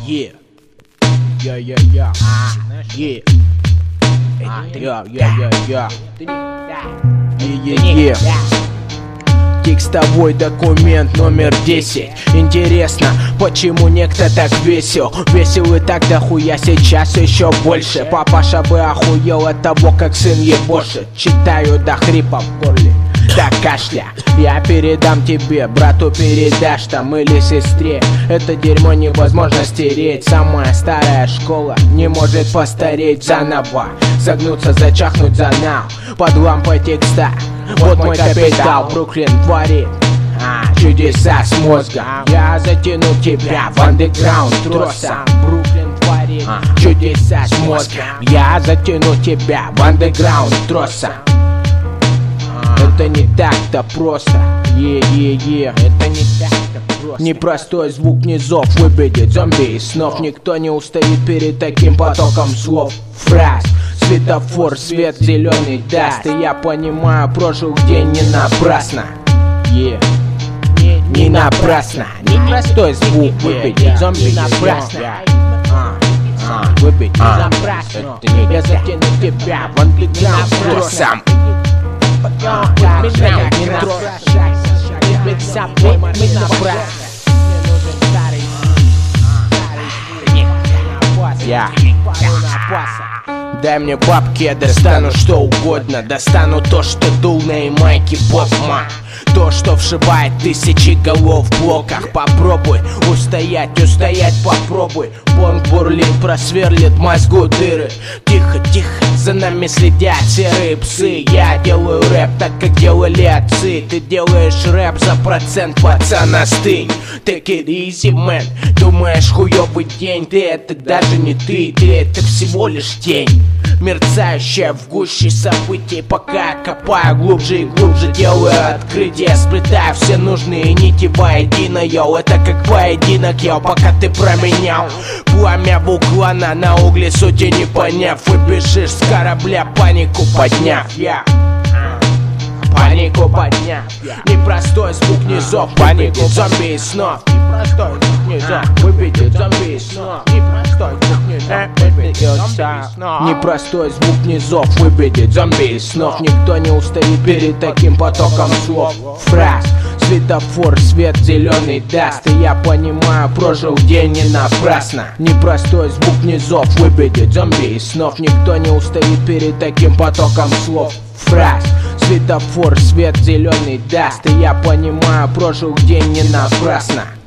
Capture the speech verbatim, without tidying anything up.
Yeah. Yeah, yeah, yeah. Yeah. Yeah, yeah, yeah, yeah. Yeah, yeah, yeah. Текстовой документ номер десять. Интересно, почему некто так весел? Весел и тогда хуя, сейчас еще больше. Папаша бы охуел от того, как сын ебошит. Читаю до хрипа в горле, до кашля. Я передам тебе, брату передашь там или сестре. Это дерьмо невозможно стереть. Самая старая школа не может постареть заново. Загнуться, зачахнуть за нау под лампой текста. Вот мой капитал, Бруклин творит а, чудеса с мозгом. Я затяну тебя в андеграунд тросом. Бруклин творит а, чудеса с мозгом. Я затяну тебя в андеграунд тросом. Это не так-то просто. Е-е-е, это не так-то просто. Непростой звук низов выбедет зомби из снов. Никто не устоит перед таким потоком слов, фраз. Светофор, свет зеленый даст. И я понимаю, прожил день не напрасно. Yeah. Не, не напрасно. Непростой звук выбедет зомби не напрасно. Выбедет не напрасно. Я затяну тебя в андеграунд тросом. Я дай мне бабки, я достану что угодно. Достану то, что дул на майки Бобма. То, что вшибает тысячи голов в блоках. Попробуй устоять, устоять попробуй. Бонг бурлит, просверлит мозгу дыры. Тихо, тихо, за нами следят серые псы. Я делаю рэп так, как делали отцы. Ты делаешь рэп за процент, пацан, остынь. Take it easy, man. Думаешь, хуёвый день. Ты это даже не ты, ты это всего лишь тень, мерцающая в гуще событий. Пока я копаю глубже и глубже, делаю открытие, сплетаю все нужные нити воедино, йоу. Это как поединок, йоу, пока ты променял пламя вулкана на угли, сути не поняв. И бежишь с корабля, панику подняв. Я панику подняв. Непростой звук низов выбедет зомби из снов. Непростой звук низов выбедет зомби из снов. Непростой звук низов выбедет зомби из снов. Непростой звук низов выбедет зомби из снов. Никто не устоит перед таким потоком слов, фраз. Светофор, свет зеленый даст. И я понимаю, прожил день не напрасно. Непростой звук низов выбедет зомби из снов. Никто не устоит перед таким потоком слов, фраз. Светофор, свет зеленый даст. И я понимаю, прожил день не напрасно.